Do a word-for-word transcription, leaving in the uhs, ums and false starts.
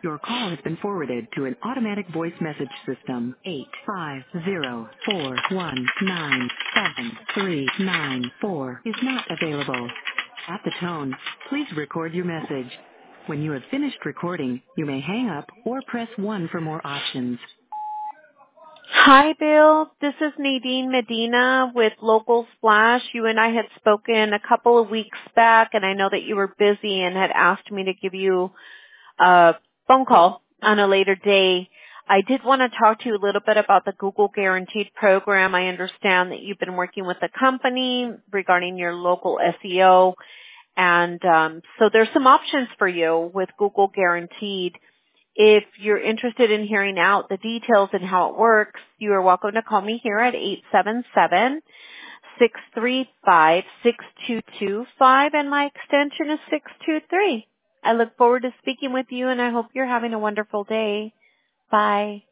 Your call has been forwarded to an automatic voice message system. Eight five zero four one nine seven three nine four is not available. At the tone, please record your message. When you have finished recording, you may hang up or press one for more options. Hi, Bill. This is Nadine Medina with Local Splash. You and I had spoken a couple of weeks back, and I know that you were busy and had asked me to give you a phone call on a later day. I did want to talk to you a little bit about the Google Guaranteed program. I understand that you've been working with the company regarding your local S E O, and um, so there's some options for you with Google Guaranteed. If you're interested in hearing out the details and how it works, you are welcome to call me here at eight seven seven, six three five, six two two five, and my extension is six two three. I look forward to speaking with you, and I hope you're having a wonderful day. Bye.